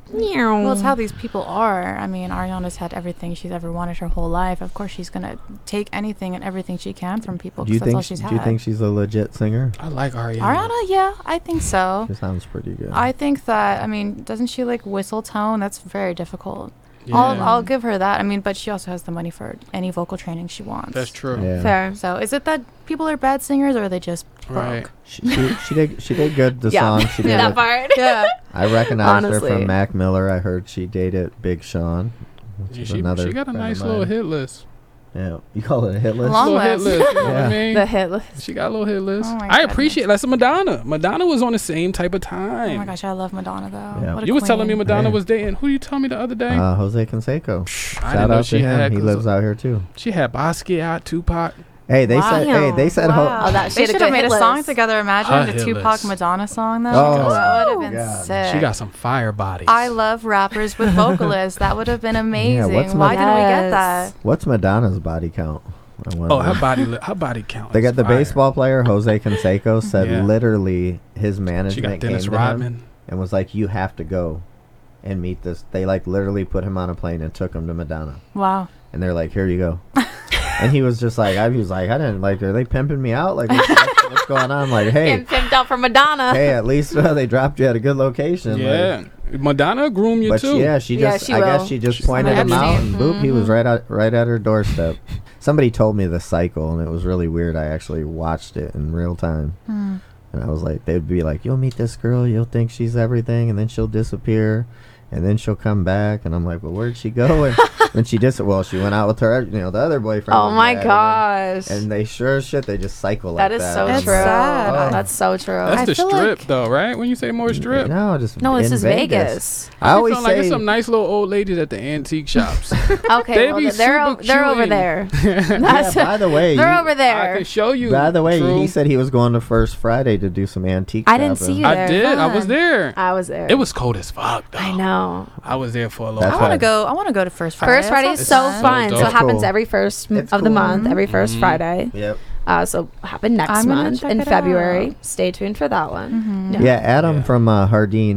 Well, it's how these people are. I mean, Ariana's had everything she's ever wanted her whole life. Of course, she's gonna take anything and everything she can from people because that's all she's had. Do you think she's a legit singer? I like Ariana. Ariana, yeah, I think so. She sounds pretty good. I think that, I mean, doesn't she like whistle tone? That's very difficult. Yeah. I'll give her that. I mean, but she also has the money for any vocal training she wants. That's true. Yeah. Fair. So is it that people are bad singers, or are they just broke? Right. She did good. The song she did. That part. Yeah. I recognized Honestly. her from Mac Miller. I heard she dated Big Sean. Which Yeah, is she another got a friend nice of little mine. hit list. Yeah, you call it a hit list? Long Little hit list. list. You know what I Yeah. mean? The hit list. She got a little hit list. Oh my I goodness. appreciate that's Madonna. Madonna was on the same type of time. Oh my gosh, I love Madonna though. Yeah. What a You was telling me queen. Madonna Yeah. was dating. Who you telling me the other day? Jose Canseco. I Shout didn't know out to him. He lives out here too. She had Basquiat, Tupac. Hey, they Wow. said. Hey, they said. Wow. Oh, that she They had a should have good made a hit song list. together. Her Imagine the hit Tupac list. Madonna song though. Oh, that would have been God. sick. She got some fire bodies. I love rappers with vocalists. That would have been amazing. what's Why didn't we get Yes. that? What's Madonna's body count? I wonder. Oh, her body count. They is got the fire. baseball player Jose Canseco said Yeah. literally his She management got came Dennis to Rodman. him and was like, "You have to go and meet this." They like literally put him on a plane and took him to Madonna, Wow. and they're like, "Here you go." And he was just like, I didn't like, are they pimping me out? Like, what's going on? I'm like, hey, Getting pimped out for Madonna. hey, at least they dropped you at a good location. Yeah, Madonna groom you But too. she Yeah, just, she I guess will. she just She's pointed him out, Epstein. and boop, he was right at her doorstep. Somebody told me the cycle, and it was really weird. I actually watched it in real time, and I was like, they'd be like, "You'll meet this girl, you'll think she's everything, and then she'll disappear, and then she'll come back." And I'm like, "Well, where'd she go?" And she she went out with her, the other boyfriend. Oh was my mad, gosh. And they sure as shit, they just cycle That like is that. so I'm true. like, sad. oh. That's so true. That's I the feel strip, like- though, right? When you say more strip. No, just No, this in is Vegas. I I always feel like say there's some nice little old ladies at the antique shops. Okay, They well, be they're super they're over cute there. Yeah, That's by the way, they're you- over I there. can show you. By the way, True. he said he was going to First Friday to do some antique I didn't shopping. see you I there. did. I was Fun. there. I was there. It was cold as fuck, though. I know. I was there for a little That's I while. want to go. I want to go to First Friday. First Friday That is sounds so fun. fun. dope. So it It's happens cool. every first It's of the cool. month, every first Mhm. Friday. Yep. So happen next I'm gonna month check in it February. out. Stay tuned for that one. Mhm. Yeah, Adam Yeah. from Hardin.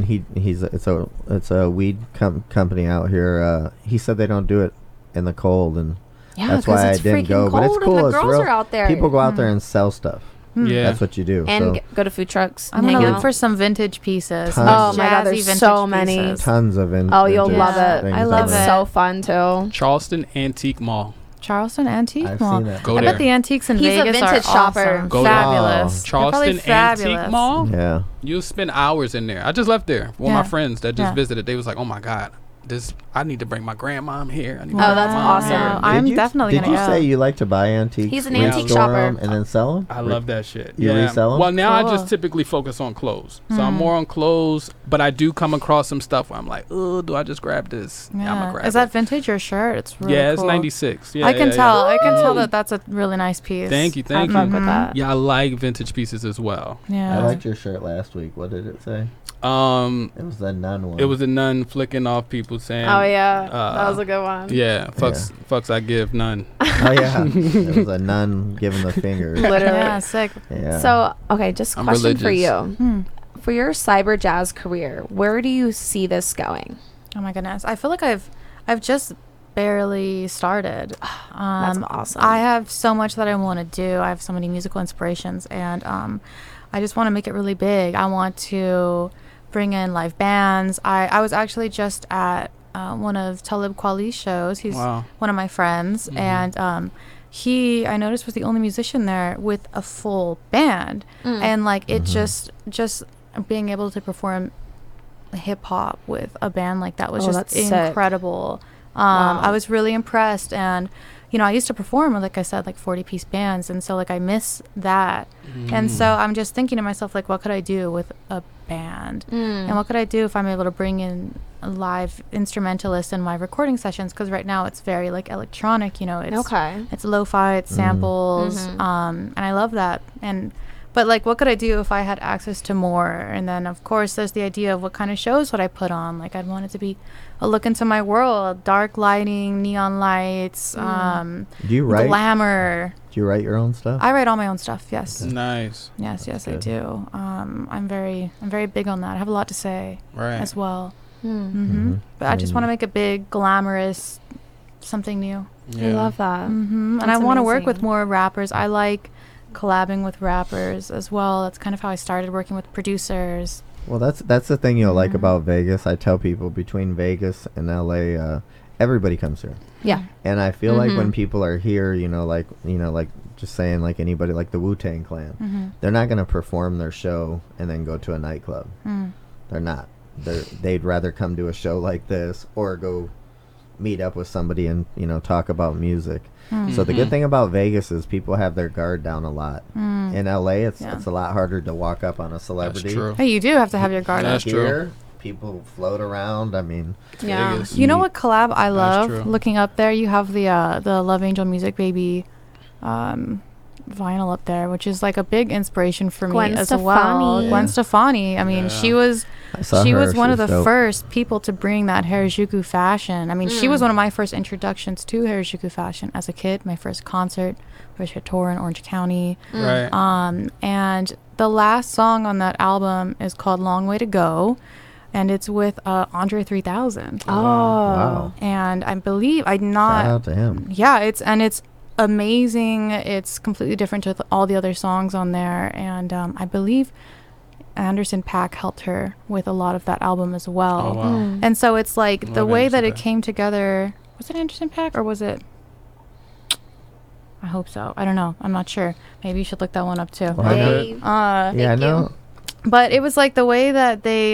It's a weed company out here. He said they don't do it in the cold, and Yeah, that's 'cause why I it's didn't freaking go. But it's cold cool. and the It's girls real. are out there. People go out there and sell stuff. Yeah. That's what you do. and so go to food trucks. I'm and gonna hang look out. for some vintage pieces. Tons. Oh my God, jazzy there's vintage so many. pieces. tons of Oh, you'll vintage love it. things I love It's over. it. so fun too. Charleston Antique Mall. Charleston Antique I've Mall. seen that. Go I there. bet the antiques in He's a Vegas vintage are shopper. awesome. Go there. Fabulous. They're probably Charleston fabulous. Antique Mall. Yeah. You spend hours in there. I just left there. One Yeah. of my friends that just Yeah. visited, they was like, "Oh my God, I need to bring my grandmom here." I need Oh, my that's grandmom awesome. here." I'm Did you- definitely Did gonna you go. say you like to buy antiques? He's an Yeah. antique restore shopper. 'em and then sell them? I love that shit. You yeah. resell 'em? Well, now I Cool. just typically focus on clothes. So I'm more on clothes, but I do come across some stuff where I'm like, "Oh, do I just grab this?" Yeah, I'm Yeah. gonna grab Is it. that vintage or shirt? It's really Yeah, it's cool. 96. Yeah, I can yeah, tell. I can tell Woo! that that's a really nice piece. Thank you, I thank fuck you. with that. Yeah, I like vintage pieces as well. Yeah. I liked your shirt last week. What did it say? It was the nun one. It was a nun flicking off people saying, Oh yeah, uh, that was a good one. Yeah, fucks I give none. Oh yeah, it was a nun giving the finger. Literally. Yeah, sick. Yeah. So okay, just I'm question for religious. you. Hmm. For your cyber jazz career, where do you see this going? Oh my goodness. I feel like I've just barely started. That's awesome. I have so much that I want to do. I have so many musical inspirations, and I just want to make it really big. I want to bring in live bands. I was actually just at one of Talib Kweli's shows. He's Wow. one of my friends, and he, I noticed, was the only musician there with a full band, and like it just being able to perform hip hop with a band like that was Oh, just that's sick. incredible. Wow. I was really impressed, and you know, I used to perform with, like I said, like 40-piece bands, and so like I miss that. And so I'm just thinking to myself, like, what could I do with a band? And what could I do if I'm able to bring in a live instrumentalist in my recording sessions? Because right now it's very like electronic, you know, it's Okay. it's lo-fi, it's samples, and I love that. But like, what could I do if I had access to more? And then, of course, there's the idea of what kind of shows would I put on. Like, I'd want it to be a look into my world, dark lighting, neon lights, do you write? glamour. Do you write your own stuff? I write all my own stuff. Yes, Nice. yes, I good. do. I'm very big on that. I have a lot to say Right. as well. But I just want to make a big, glamorous something new. I love that. And I want to work with more rappers. I like collabing with rappers as well. That's kind of how I started working with producers. Well, that's the thing you'll like about Vegas. I tell people between Vegas and LA, everybody comes here. Yeah. And I feel like when people are here, like just saying like anybody like the Wu-Tang Clan, they're not going to perform their show and then go to a nightclub. They're not. They'd rather come to a show like this or go meet up with somebody and talk about music. So the good thing about Vegas is people have their guard down a lot. In LA, it's a lot harder to walk up on a celebrity. That's true. Hey, you do have to have your guard up. That's true. Here, people float around. I mean, Vegas. You know what collab I love? true. Looking up there, you have the Love Angel Music Baby vinyl up there, which is like a big inspiration for Gwen me as Stefani. well. Yeah. Gwen Stefani. I mean, she was I saw she her. was one of She the dope. first people to bring that Harajuku fashion. I mean, she was one of my first introductions to Harajuku fashion as a kid. My first concert was a tour in Orange County. Right. And the last song on that album is called Long Way to Go, and it's with Andre 3000. Wow. And I believe Shout out to him. yeah, it's amazing. It's completely different to all the other songs on there, and I believe Anderson .Paak helped her with a lot of that album as well. Oh, wow. And so it's like the Love way that Anderson it .Paak. came together. Was it Anderson .Paak or was it? I hope so. I don't know. I'm not sure. Maybe you should look that one up too. Well, I know- Dave. yeah, I Thank you. know. But it was like the way that they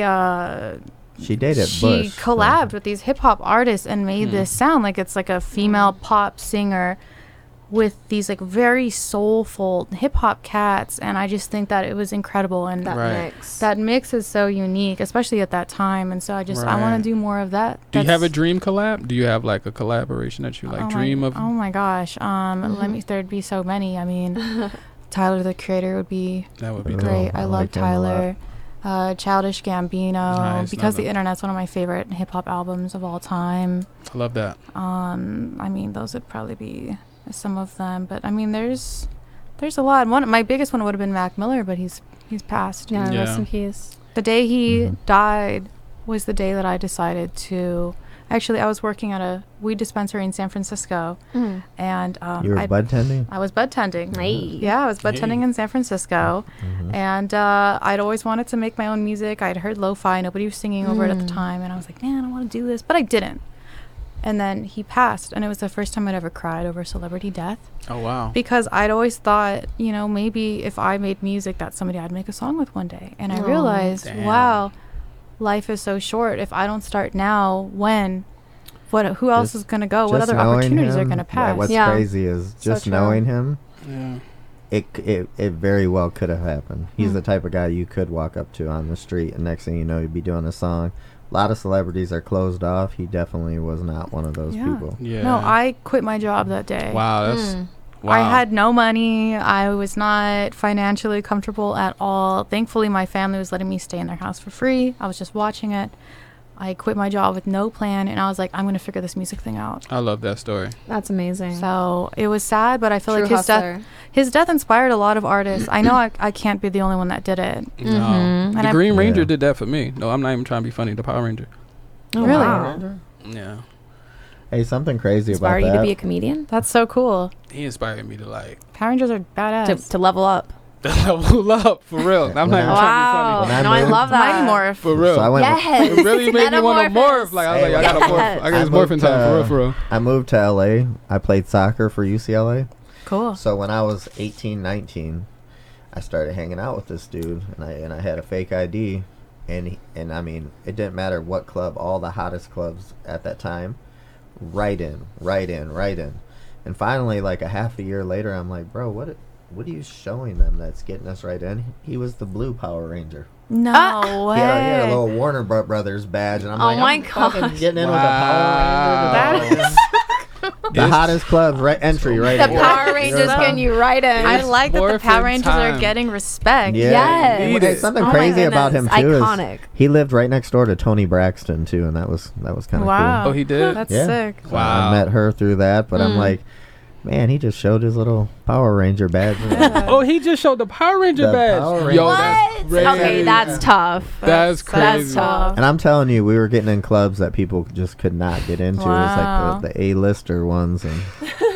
She dated she Bush. collabed with these hip hop artists and made this sound like it's like a female pop singer with these like very soulful hip hop cats, and I just think that it was incredible, and That Right. mix. that mix is so unique, especially at that time. And so I want Right. to do more of that. Do you have a That's- dream collab? Do you have like a collaboration that you like oh dream my, of? Oh my gosh. Let me. There'd be so many. I mean, Tyler the Creator would be That would be Oh, dope. great. I I love like him a lot. Tyler. Childish Gambino, Nice, because love the it. Internet's one of my favorite hip hop albums of all time. I love that. I mean, those would probably be some of them, but I mean, there's a lot. My biggest one would have been Mac Miller, but he's passed. Yeah, Yeah. rest in peace. The day he Mhm. died was the day that I decided to. Actually, I was working at a weed dispensary in San Francisco, and You were bud tending? I was bud tending. Hey. Yeah, I was bud Hey. tending in San Francisco, and I'd always wanted to make my own music. I'd heard lo-fi, nobody was singing over it at the time, and I was like, man, I want to do this, but I didn't. And then he passed, and it was the first time I'd ever cried over celebrity death, Oh wow. because I'd always thought, maybe if I made music, that somebody I'd make a song with one day. And I Aw. realized, Damn. wow, life is so short. If I don't start now, when? Who else Just- is going to go? What Just other knowing opportunities are him, going to pass? What's Yeah. crazy is So just true. knowing him, Yeah. it very well could have happened. He's Mm. the type of guy you could walk up to on the street, and next thing you know, you'd be doing a song. A lot of celebrities are closed off. He definitely was not one of those Yeah. people. Yeah. No, I quit my job that day. Wow. That's. Wow. I had no money. I was not financially comfortable at all. Thankfully, my family was letting me stay in their house for free. I was just watching it. I quit my job with no plan, and I was like, I'm going to figure this music thing out. I love that story. That's amazing. So it was sad, but I feel True like hustler. his death inspired a lot of artists. I know I can't be the only one that did it. No. Mhm. The And I- Green Ranger Yeah. did that for me. No, I'm not even trying to be funny. The Power Ranger. Oh, Really? wow. Yeah. Hey, something crazy Inspire about you that. to be a comedian? That's so cool. He inspired me to like Power Rangers are badass. To level up. level up for real. I'm not even trying to be Wow. When I No, I moved- love that. Mighty Morph. funny. For real. So I went. Yes. It really made me want to morph. Metamorphosis. Like I was like, I gotta Yes. morph. I got this moved morphing time for real, for real. I moved to LA. I played soccer for UCLA. Cool. So when I was 18, 19, I started hanging out with this dude, and I had a fake ID, and I mean, it didn't matter what club, all the hottest clubs at that time, right in. And finally, like a half a year later, I'm like, bro, what are you showing them that's getting us right in? He was the blue Power Ranger. No way. He had a little Warner Brothers badge, and I'm Oh like, my I'm fucking gosh. getting in Wow. with the Power Ranger. The hottest club, entry right The here. Power Rangers getting you right in. I like that the Morphin' Power Rangers time. are getting respect. Yeah. Yes. And Need it. something Oh my crazy about him goodness. too Iconic. is he lived right next door to Tony Braxton too, and that was kind of Wow. Oh, he did. That's Yeah. sick. cool. So Wow. I met her through that, but I'm like, Man, he just showed his little Power Ranger badge. Oh, he just showed the Power Ranger The badge. Power Yo, Ranger. that's crazy. Okay, that's tough. That's crazy. That's tough. And I'm telling you, we were getting in clubs that people just could not get into. Wow. It was like the A-lister ones. And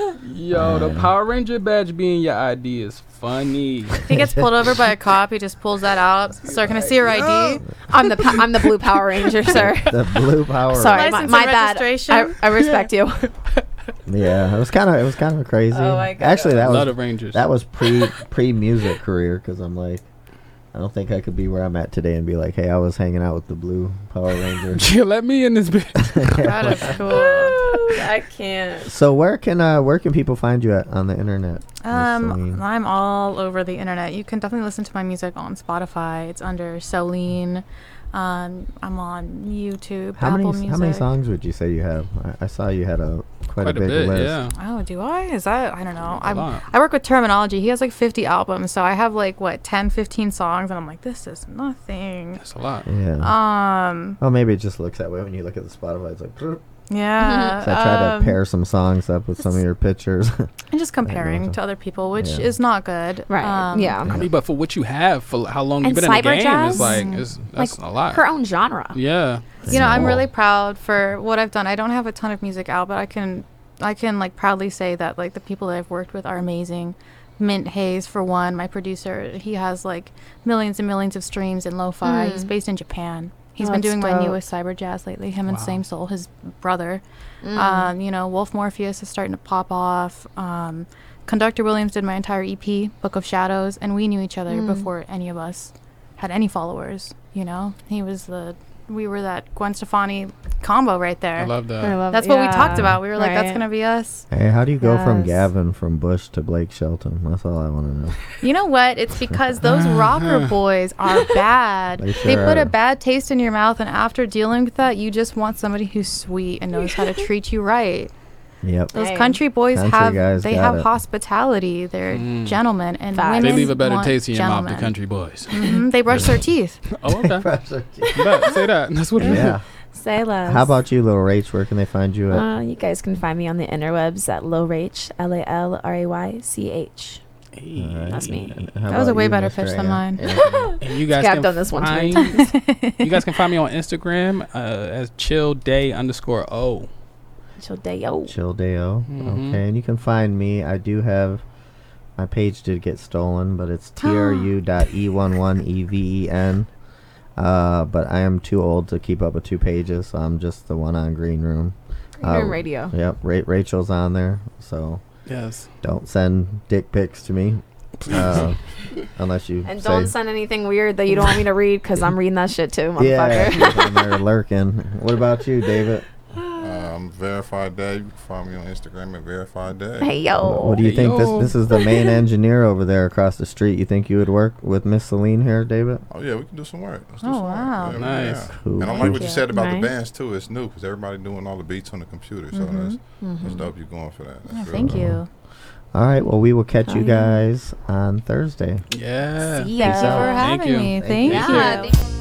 Yo, the Power Ranger badge being your ID is funny. If he gets pulled over by a cop, he just pulls that out. Sir, can I see your ID? I'm the blue Power Ranger, sir. the blue Power Sorry, License my and bad. registration? I respect you. Yeah, it was kind of crazy. Oh my God. Actually, that A lot was of Rangers. that was pre music career, because I'm like, I don't think I could be where I'm at today and be like, hey, I was hanging out with the blue Power Ranger. Yeah, let me in this bitch. That is cool. I can't. So where can people find you on the internet? Miss Celine? I'm all over the internet. You can definitely listen to my music on Spotify. It's under Celine. I'm on YouTube, Apple Music. How many songs would you say you have? I saw you had quite a big list. Yeah. Oh, do I? Is that? I don't know. A lot. I work with Terminology. He has like 50 albums, so I have like 10, 15 songs, and I'm like, this is nothing. That's a lot. Yeah. Oh, maybe it just looks that way when you look at the Spotify. It's like. Yeah. So I try to pair some songs up with some of your pictures. And just comparing to other people, which Yeah. is not good. Right. Yeah. I mean, but for what you have, for how long And you've been in the cyber game, jazz? it's like that's a lot. Her own genre. Yeah. You know, I'm Yeah. really proud for what I've done. I don't have a ton of music out, but I can like proudly say that like the people that I've worked with are amazing. Mint Hayes, for one, my producer, he has like millions and millions of streams in lo-fi. He's based in Japan. He's Oh, been that's doing my dope. newest cyber jazz lately. Him and Wow. Same Soul, his brother. You know, Wolf Morpheus is starting to pop off. Conductor Williams did my entire EP, Book of Shadows, and we knew each other before any of us had any followers. You know, we were that Gwen Stefani combo right there. I love that. I love That's what we talked about. We were like, that's Right. gonna be us. Hey, how do you go from Yes. Gavin from Bush to Blake Shelton? That's all I want to know. You know what? It's because those rocker boys are bad. They They sure put are. a bad taste in your mouth, and after dealing with that, you just want somebody who's sweet and knows how to treat you right. Yep. Those Hey. country boys Country guys got have it. hospitality. They're gentlemen, and Facts. women They leave a better want taste in your mouth, the gentlemen. country boys. They brush their teeth. Oh, okay. Bet. Say that. That's what it is. Yeah. Say less. How about you, Little Rach? Where can they find you at? You guys can find me on the interwebs at Lowrach, LALRAYCH. Hey. That's me. And how That was a about way you, better Mr. pitch than mine. Anthony? And you guys Okay, I've can done this one too many find you guys can find me on Instagram as chillday_o. Chill day, yo. Chill Deo. Mhm. Okay, and you can find me. I do have my page did get stolen, but it's tru.e11even. But I am too old to keep up with two pages, so I'm just the one on Green Room. You're in radio. Yep, Rachel's on there, so Yes. don't send dick pics to me. Unless you And say, don't send anything weird that you don't want me to read, because I'm reading that shit too, yeah, motherfucker. she's on there lurking. What about you, David? Verified Dad. You can find me on Instagram at Verified Dad. Hey, yo. What do you Hey, think? yo. This is the main engineer over there across the street. You think you would work with Miss Celine here, David? Oh yeah, we can do some work. Let's do Oh, some work. wow. Yeah, Nice. yeah. Cool. And I like what you you. said about the Nice. bands too. It's new because everybody doing all the beats on the computer. So that's dope. You going for that? That's Yeah, real thank dope. you. All right. Well, we will catch you Oh, yeah. guys on Thursday. Yeah. See Thank you ya. for Thank having you. me. Thank Thank you. you. Yeah, thank you.